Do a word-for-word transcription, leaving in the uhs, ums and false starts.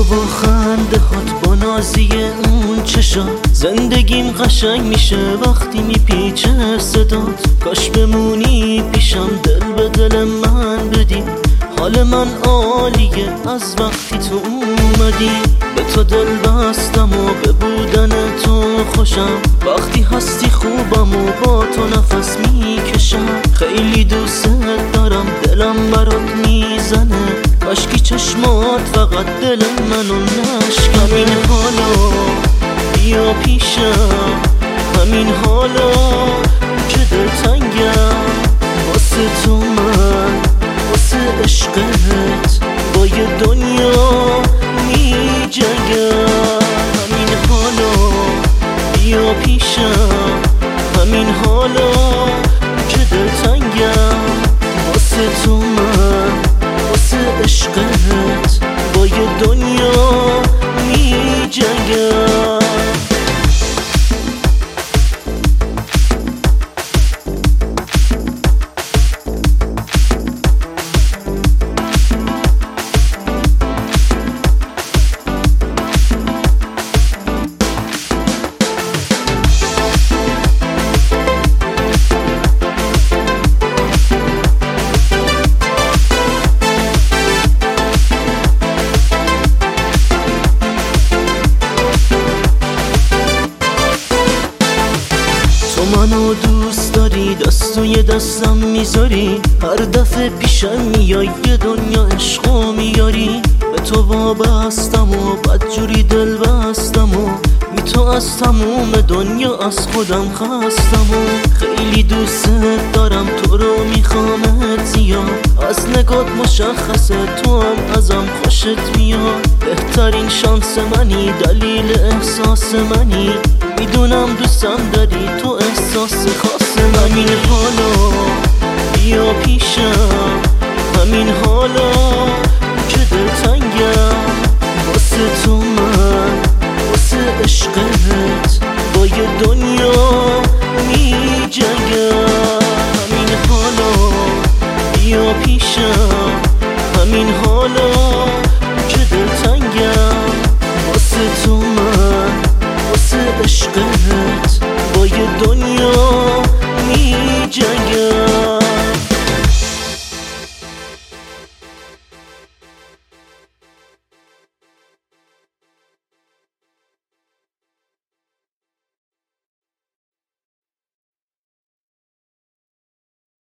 تو با خنده هات با نازی اون چشا زندگیم قشنگ میشه وقتی میپیچه صدات. کاش بمونی پیشم دل به دل من بدی، حال من عالیه از وقتی تو اومدی. به تو دل بستم و به بودن تو خوشم، وقتی هستی خوبم و با تو نفس میکشم. خیلی دوست دارم دلم برات میزنه، کاشکی چشمات فقط دل منو نشکنه. همین حالا بیا پیشم، همین حالا که دلتنگم واسه تو من، واسه عشقت با یه دنیا می جنگم. همین حالا بیا پیشم، همین حالا که دلتنگم واسه تو من، واسه عشقت با یه دنیا می جنگم. منو دوست داری، دست توی دستم میذاری، هر دفعه پیشم میای یه دنیا عشقو میاری. به تو وابستم و بدجوری دل بستم و بی تو از تموم دنیا از خودم خستم و خیلی دوست دارم تو رو میخوامت زیاد. از نگات مشخصه تو هم ازم خوشت میاد. بهترین شانس منی، دلیل احساس منی، میدونم دوستم داری تو احساس خاص من. همین حالا بیا پیشم، همین حالا که دلتنگم واسه تو من، واسه عشقت با یه دنیا می جنگم. همین حالا بیا پیشم، همین حالا که دلتنگم واسه تو من، واسه عشقت